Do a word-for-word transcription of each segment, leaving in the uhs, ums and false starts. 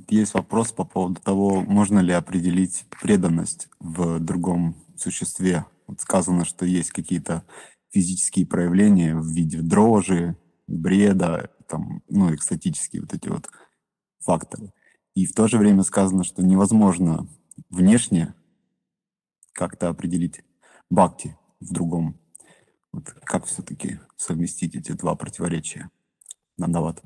Вот есть вопрос по поводу того, можно ли определить преданность в другом существе. Вот сказано, что есть какие-то физические проявления в виде дрожи, бреда, там, ну, экстатические вот эти вот факторы. И в то же время сказано, что невозможно внешне как-то определить бхакти в другом. Вот как все-таки совместить эти два противоречия? Нандават.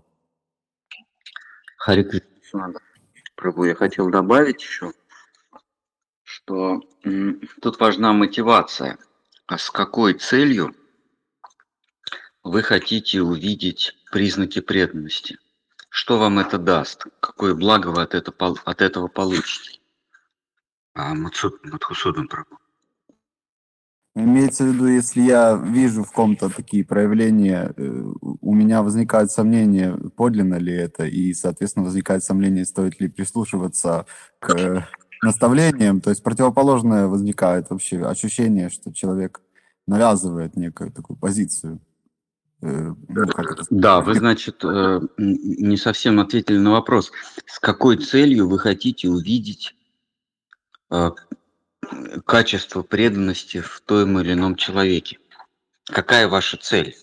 Харе Кришна, Прабhu, я хотел добавить еще, что м, тут важна мотивация. А с какой целью вы хотите увидеть признаки преданности? Что вам это даст? Какое благо вы от, это, пол- от этого получите? А, Мадсу- Мадхусудан Прабу. Имеется в виду, если я вижу в ком-то такие проявления, э, у меня возникает сомнение, подлинно ли это, и, соответственно, возникает сомнение, стоит ли прислушиваться к наставлениям. То есть противоположное возникает вообще ощущение, что человек навязывает некую такую позицию. Э, ну, как это Да, сказать? вы, значит, э, м, не совсем ответили на вопрос. С какой целью вы хотите увидеть э, качество преданности в том или ином человеке? Какая ваша цель?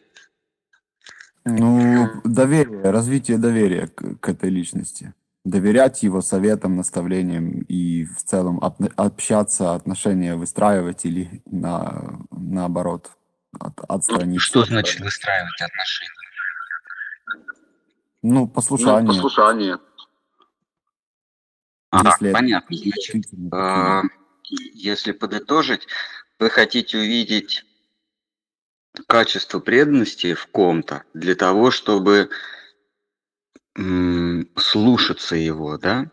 Ну, доверие, развитие доверия к, к этой личности. Доверять его советам, наставлениям и в целом отно- общаться, отношения выстраивать или на, наоборот от- отстраниться. Что значит выстраивать отношения? Ну, Ну, послушание, послушание. Ага, если это понятно. Значит, действительно э, такие. если подытожить, вы хотите увидеть качество преданности в ком-то для того, чтобы м, слушаться его, да?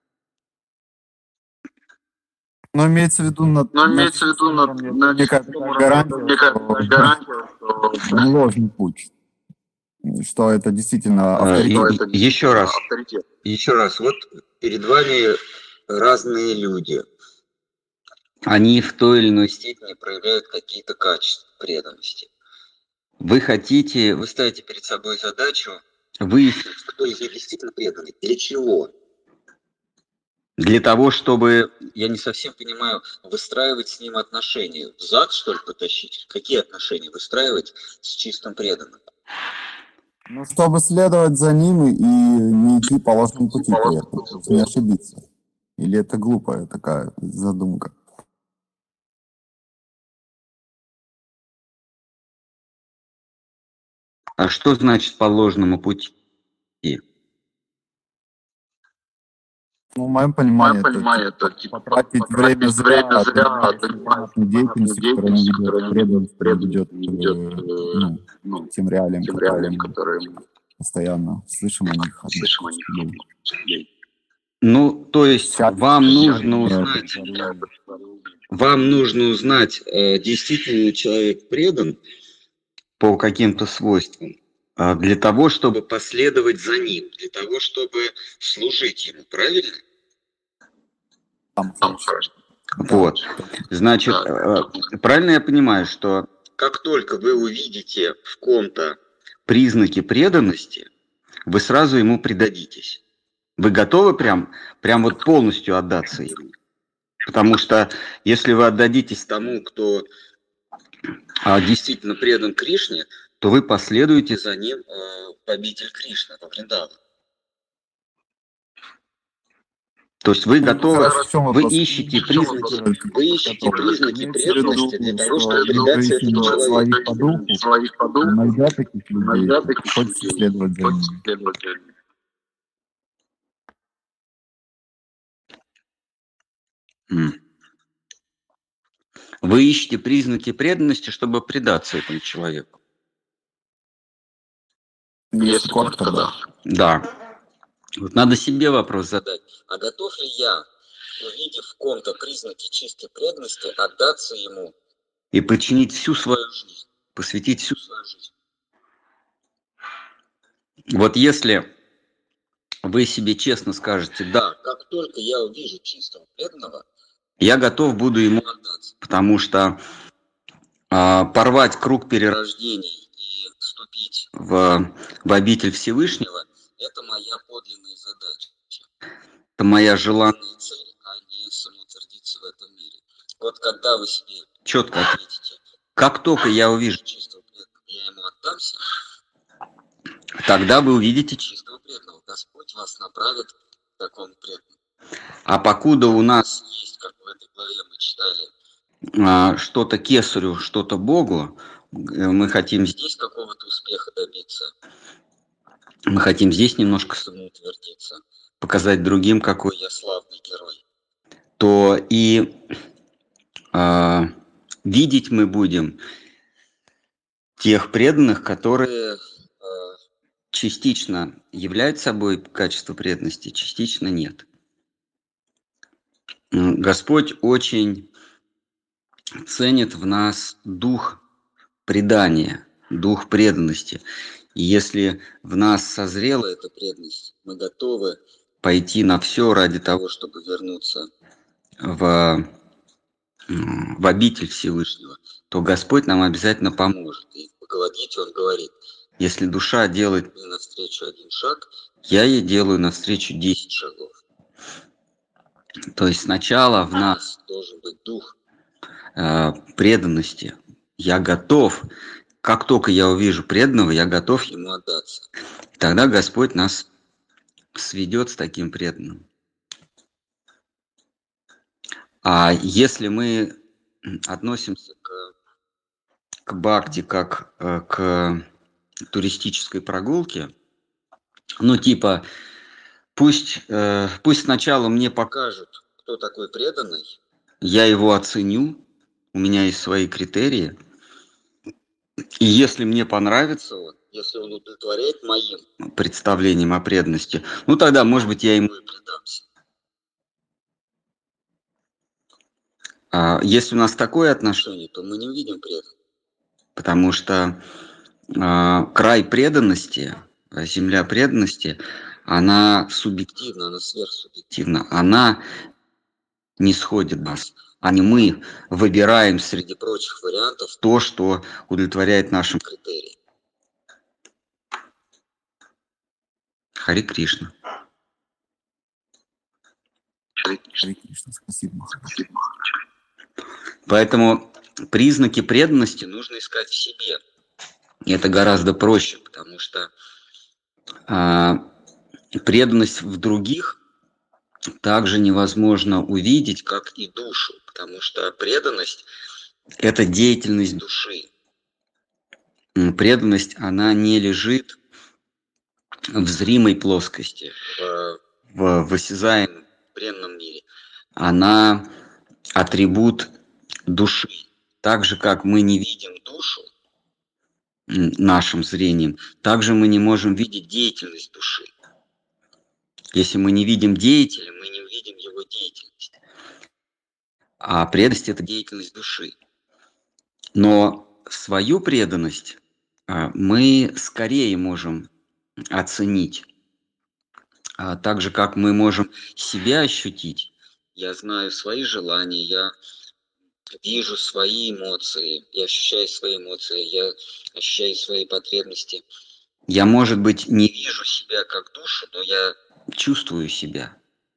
Но имеется в виду над, Но над имеется в виду всем на, уровне, на некая всем такая уровне, гарантия, некая что гарантия, что, не ложный путь, что это действительно Э, и- что авторитет. это и- еще раз, авторитет. еще раз, вот перед вами разные люди. Они в той или иной степени проявляют какие-то качества преданности. Вы хотите, вы ставите перед собой задачу выяснить, кто из них действительно преданный. Для чего? Для того, чтобы, я не совсем понимаю, выстраивать с ним отношения. В ЗАГС, что ли, потащить? Какие отношения выстраивать с чистым преданным? Ну, чтобы следовать за ним и не идти по ложному пути при этом, то есть не ошибиться. Или это глупая такая задумка? А что значит по ложному пути? Ну, в моем В понимании, моем это понимании, типа, это типа потратить время потратить зря, время зря, занимаясь занимаясь непонятной непонятной деятельностью, которая не деятельностью, ведет которая к не ведет к преданности, не преданности, ведет не к, ведет э, к ну, ну, тем реалиям, тем которые реалиям, мы которые мы постоянно слышим о них от слышим о наших них. людей. Ну, то есть Счастье, вам нужно удовлетворение, узнать, удовлетворение. вам нужно узнать, э, действительно ли человек предан по каким-то свойствам, а, для того, чтобы последовать за ним, для того, чтобы служить ему, правильно? Там Там хорошо. хорошо. Да, Вот. Значит, Да. э, правильно я понимаю, что как только вы увидите в ком-то признаки преданности, вы сразу ему предадитесь. Вы готовы прям, прям вот полностью отдаться ему? Потому что если вы отдадитесь тому, кто а, действительно предан Кришне, то вы последуете за ним э, в обитель Кришны, во Вриндаван. То есть вы Ну, готовы, хорошо, в чем вы вопрос? ищете признаки, вы ищете Готовы. признаки Имеется в виду, преданности для того, что чтобы предаться независимо этому от человеку. своих по духу, Своих по духу, найдя таких людей, найдя таких хочется людей, следовать за хочется ними. следовать за ними. М. Вы ищете признаки преданности, чтобы предаться этому человеку. Если Если коротко, коротко, да. да. Да. Вот надо себе вопрос задать. А готов ли я, увидев в ком-то признаки чистой преданности, отдаться ему и подчинить всю свою жизнь, посвятить всю свою жизнь? Вот если вы себе честно скажете, да, как только я увижу чистого преданного, я готов буду ему отдаться, потому что а, порвать круг перерождений и вступить в, в обитель Всевышнего – это моя подлинная задача. это моя желанная цель, а не самоутвердиться в этом мире. Вот когда вы себе четко ответите, как только я увижу чистого преданного, я ему отдамся, тогда вы увидите чистого преданного. Господь вас направит к такому преданному. А покуда у нас есть, как в этой главе мы читали, что-то кесарю, что-то Богу, мы хотим здесь какого-то успеха добиться, мы хотим здесь немножко самоутвердиться, показать другим, какой я славный герой, то и э, видеть мы будем тех преданных, которые э, частично являются собой качество преданности, частично нет. Господь очень ценит в нас дух предания, дух преданности. И если в нас созрела эта преданность, мы готовы пойти на все ради того, чтобы вернуться в, в обитель Всевышнего, то Господь нам обязательно поможет. И в Бхагавад-гите Он говорит: если душа делает мне навстречу один шаг, я ей делаю навстречу десять шагов. То есть сначала в нас должен быть дух э, преданности. Я готов, как только я увижу преданного, я готов ему отдаться. Тогда Господь нас сведет с таким преданным. А если мы относимся к, к бхакти как э, к туристической прогулке, ну типа пусть, э, пусть сначала мне покажут, кто такой преданный, я его оценю, у меня есть свои критерии, и если мне понравится он, если он удовлетворяет моим представлениям о преданности, ну тогда, может быть, я ему и предамся. А если у нас такое отношение, то мы не увидим преданность, потому что э, край преданности, земля преданности, она субъективна, она сверхсубъективна, она не сходит нас, а не мы выбираем среди прочих вариантов то, что удовлетворяет нашим критериям. Харе Кришна. Харе Кришна, спасибо. Поэтому признаки преданности нужно искать в себе. И это гораздо проще, потому что а, преданность в других также невозможно увидеть, как и душу, потому что преданность – это деятельность души. Преданность, она не лежит в зримой плоскости, в, в, в осязаемом бренном мире. Она атрибут души. Так же, как мы не видим душу нашим зрением, также мы не можем видеть деятельность души. Если мы не видим деятеля, мы не увидим его деятельность. А преданность – это деятельность души. Но свою преданность мы скорее можем оценить. Так же, как мы можем себя ощутить. Я знаю свои желания, я вижу свои эмоции, я ощущаю свои эмоции, я ощущаю свои потребности. Я, может быть, не вижу себя как душу, но я чувствую себя.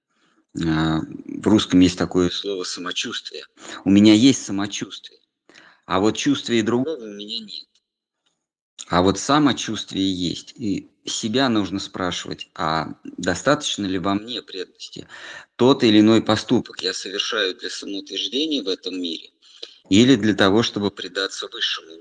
В русском есть такое слово «самочувствие». У меня есть самочувствие, а вот чувствия другого у меня нет. А вот самочувствие есть. И себя нужно спрашивать, а достаточно ли во мне преданности? Тот или иной поступок я совершаю для самоутверждения в этом мире или для того, чтобы предаться высшему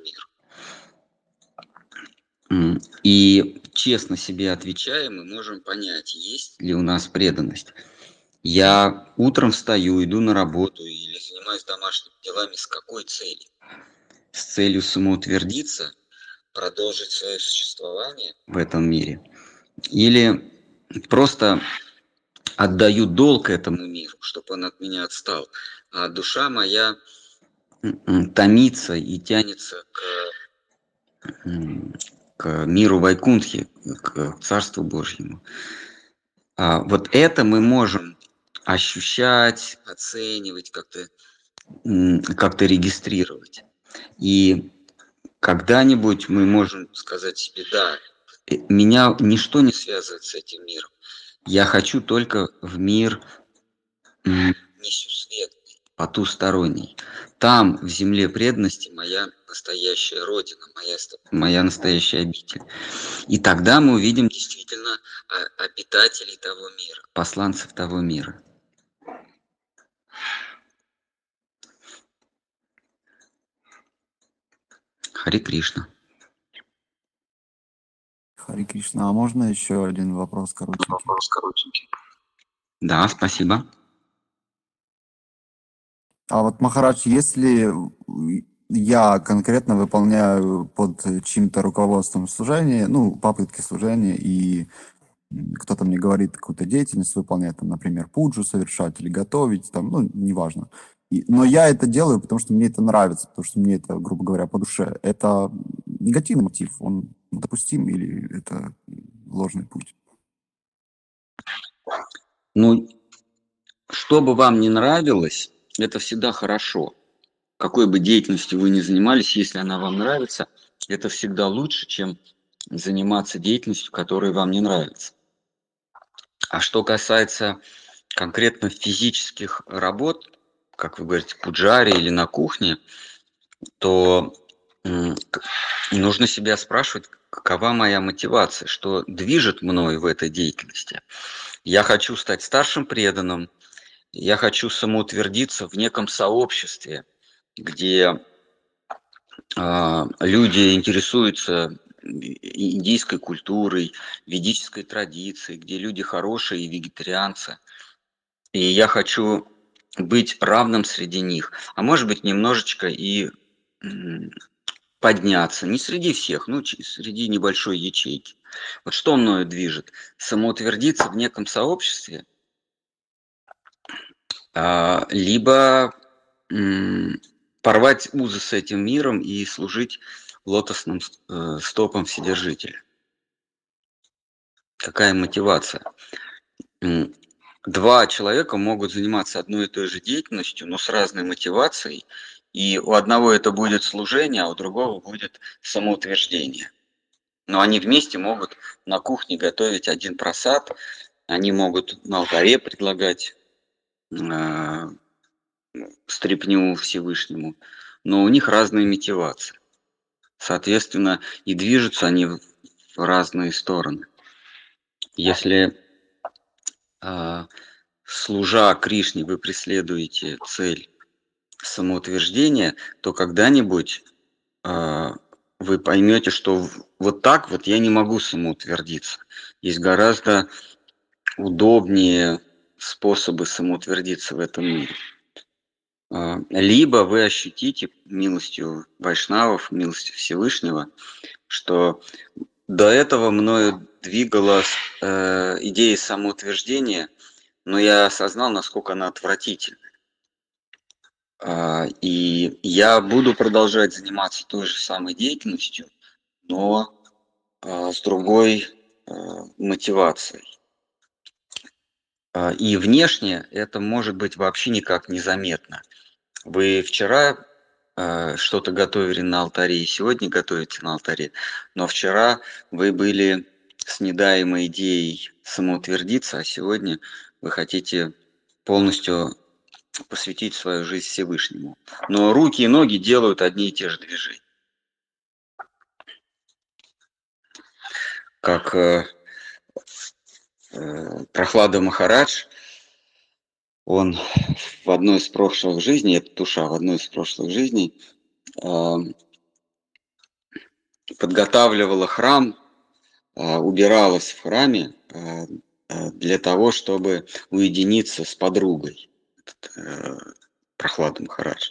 миру? И честно себе отвечая, мы можем понять, есть ли у нас преданность. Я утром встаю, иду на работу или занимаюсь домашними делами с какой целью? С целью самоутвердиться, продолжить свое существование в этом мире? Или просто отдаю долг этому миру, чтобы он от меня отстал, а душа моя томится и тянется к, к миру Вайкунтхи, к Царству Божьему. А вот это мы можем ощущать, оценивать, как-то, как-то регистрировать. И когда-нибудь мы можем сказать себе: да, меня ничто не связывает с этим миром. Я хочу только в мир м, несусветный, потусторонний. Там, в земле преданности, моя настоящая родина, моя, ст- моя настоящая обитель. И тогда мы увидим действительно а, обитателей того мира, посланцев того мира. Харе Кришна. Хари Кришна. А можно еще один вопрос коротенький? Вопрос коротенький. Да, спасибо. А вот, Махарадж, если я конкретно выполняю под чьим-то руководством служение, ну, попытки служения, и м, кто-то мне говорит какую-то деятельность выполнять, там, например, пуджу совершать или готовить, там, ну, неважно. И, но я это делаю, потому что мне это нравится, потому что мне это, грубо говоря, по душе. Это негативный мотив, он допустим или это ложный путь? Ну, что бы вам ни нравилось, это всегда хорошо. Какой бы деятельностью вы ни занимались, если она вам нравится, это всегда лучше, чем заниматься деятельностью, которая вам не нравится. А что касается конкретно физических работ, как вы говорите, пуджари или на кухне, то м, к- нужно себя спрашивать, какова моя мотивация, что движет мной в этой деятельности. Я хочу стать старшим преданным, я хочу самоутвердиться в неком сообществе, где а, люди интересуются и- индийской культурой, ведической традицией, где люди хорошие и вегетарианцы. И я хочу быть равным среди них, а может быть немножечко и м, подняться, не среди всех, ну ч- среди небольшой ячейки. Вот что мною движет? Самоутвердиться в неком сообществе, а, либо м, порвать узы с этим миром и служить лотосным э, стопам Вседержителя. Какая мотивация? М, Два человека могут заниматься одной и той же деятельностью, но с разной мотивацией, и у одного это будет служение, а у другого будет самоутверждение. Но они вместе могут на кухне готовить один просад, они могут на алтаре предлагать э, стряпню Всевышнему, но у них разные мотивации. Соответственно, и движутся они в в разные стороны. Если э, служа Кришне, вы преследуете цель самоутверждения, то когда-нибудь э, вы поймете, что в- вот так вот я не могу самоутвердиться. Есть гораздо удобнее способы самоутвердиться в этом мире. Э, Либо вы ощутите милостью вайшнавов, милостью Всевышнего, что до этого мною двигала э, идея самоутверждения, но я осознал, насколько она отвратительна. А, И я буду продолжать заниматься той же самой деятельностью, но а, с другой а, мотивацией. А, И внешне это может быть вообще никак незаметно. Вы вчера а, что-то готовили на алтаре и сегодня готовите на алтаре, но вчера вы были с недаемой идеей самоутвердиться, а сегодня вы хотите полностью посвятить свою жизнь Всевышнему. Но руки и ноги делают одни и те же движения. Как э, э, Прохлада Махарадж, он в одной из прошлых жизней, это душа в одной из прошлых жизней, э, подготавливала храм, э, убиралась в храме э, э, для того, чтобы уединиться с подругой. Э, Прохлада Махарадж.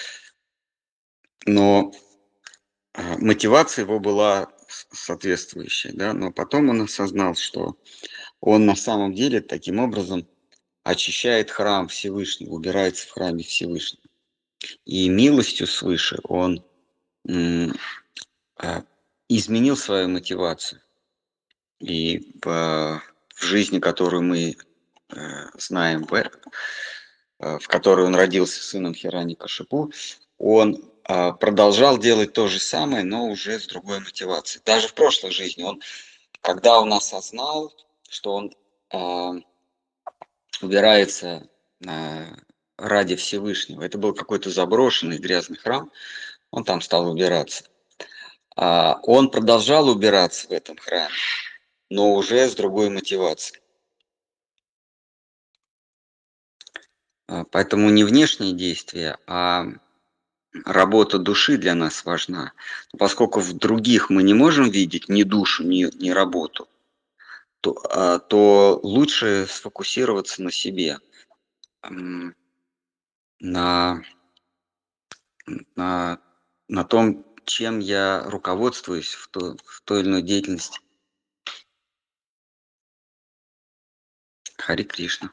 Но э, мотивация его была с- соответствующая, да, но потом он осознал, что он на самом деле таким образом очищает храм Всевышнего, убирается в храме Всевышнего. И милостью свыше он м, а, изменил свою мотивацию. И по- в жизни, которую мы э, знаем, в, э, в которой он родился сыном Хираникашипу, он а, продолжал делать то же самое, но уже с другой мотивацией. Даже в прошлой жизни он, когда он осознал, что он а, убирается а, ради Всевышнего. Это был какой-то заброшенный грязный храм, он там стал убираться. А, он продолжал убираться в этом храме, но уже с другой мотивацией. А, Поэтому не внешние действия, а работа души для нас важна. Поскольку в других мы не можем видеть ни душу, ни, ни работу, то, а, то лучше сфокусироваться на себе, м, на, на, на том, чем я руководствуюсь в, то, в той или иной деятельности. Хари Кришна.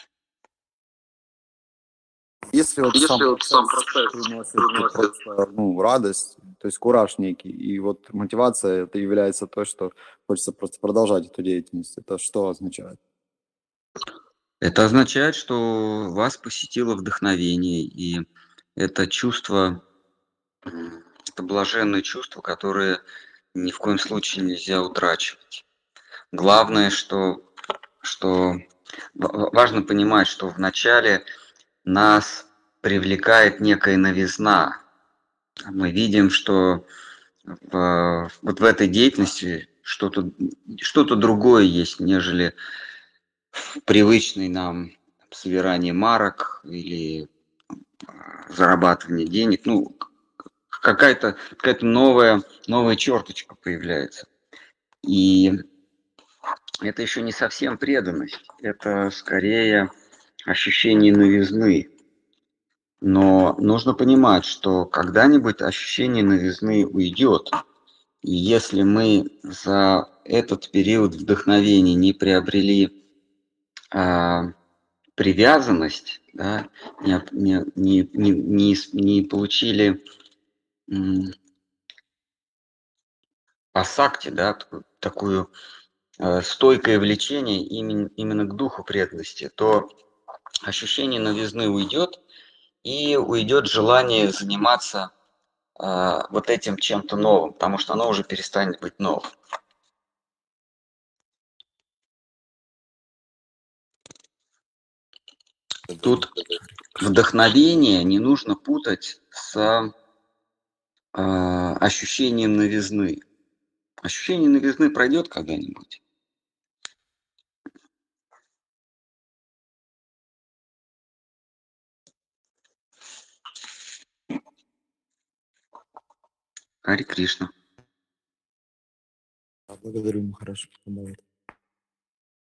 Если вот сам Если вот сам процесс процесс приносит приносит просто, ну, радость, то есть кураж некий, и вот мотивация это является то, что хочется просто продолжать эту деятельность, это что означает? Это означает, что вас посетило вдохновение, и это чувство, м, это блаженное чувство, которое ни в коем случае нельзя утрачивать. Главное, что, что ва- важно понимать, что вначале нас привлекает некая новизна. Мы видим, что в- вот в этой деятельности что-то что-то другое есть, нежели в привычной нам собирании марок или а, зарабатывание денег. Ну, какая-то какая-то новая, новая черточка появляется. И это еще не совсем преданность, это скорее ощущение новизны. Но нужно понимать, что когда-нибудь ощущение новизны уйдет. И если мы за этот период вдохновения не приобрели а, привязанность, да, не, не, не, не, не, не получили м, асакти, да, такую, такую э, стойкое влечение именно, именно к духу преданности, то ощущение новизны уйдет, и уйдет желание заниматься э, вот этим чем-то новым, потому что оно уже перестанет быть новым. Тут вдохновение не нужно путать с э, ощущением новизны. Ощущение новизны пройдет когда-нибудь. Хари Кришна. Благодарю, Махараш.